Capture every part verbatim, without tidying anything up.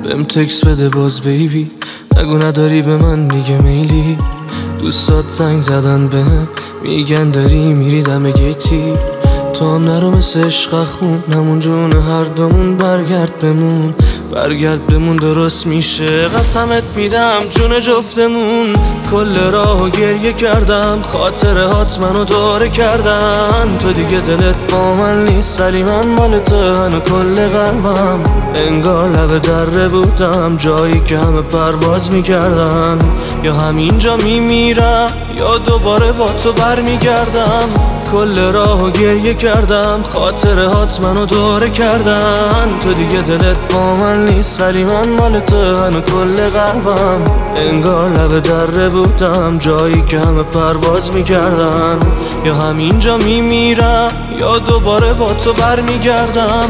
بهم تکس بده باز بیبی، نگو نداری به من دیگه میلی. دوستات زنگ زدن بهم میگن داری میری دم گیتی. تو هم نرو مثل عشق خون، همون جون هر دومون. برگرد بمون، برگرد بمون درست میشه. قسمت میدم جون جفتمون. کل راهو گریه کردم، خاطره هات منو دوره کردن. تو دیگه دلت با من نیست ولی من مال تو هنو کل قلبم. انگار لب دره بودم، جایی که همه پرواز میکردن. یا همینجا میمیرم یا دوباره با تو برمیگردم. کل راهو گریه کردم، خاطره هات منو دوره کردن. تو دیگه دلت با من نیست ولی من مال تو هنو کل قلبم. انگار لب دره بودم، جایی که همه پرواز میکردن. یا همینجا میمیرم یا دوباره با تو برمیگردم.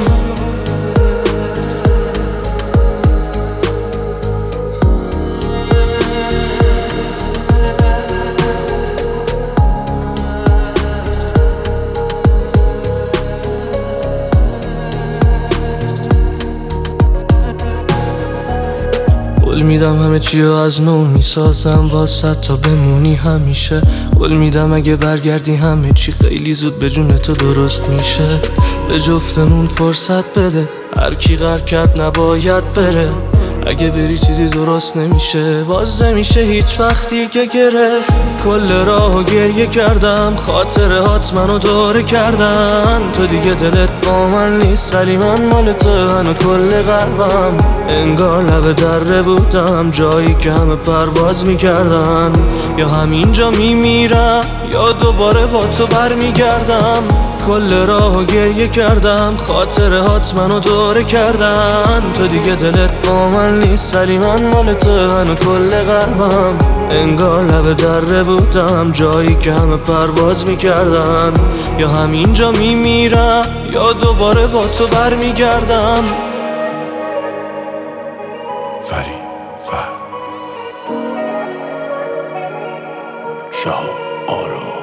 قول میدم همه چی رو از نو میسازم واسه تا بمونی همیشه. قول میدم اگه برگردی همه چی خیلی زود به جون تو درست میشه. به جفتمون فرصت بده، هر کی غر کرد نباید بره. اگه بری چیزی درست نمیشه، باز نمیشه هیچ وقتی که گره. کل راهو گریه کردم، خاطره هات منو دوره کردن. تو دیگه دلت با من نیست ولی من مال تو هنو کل قلبم. انگار لب دره بودم، جایی که همه پرواز میکردن. یا همینجا میمیرم یا دوباره با تو برمیگردم. کل راهو گریه کردم، خاطره هات منو دوره کردن. تو دیگه دلت با من نیست ولی من مال تو هنو کل قلبم. انگار لب دره بودم، جایی که همه پرواز میکردن. یا همینجا میمیرم یا دوباره با تو برمیگردم. فرید فهم شهاب آرا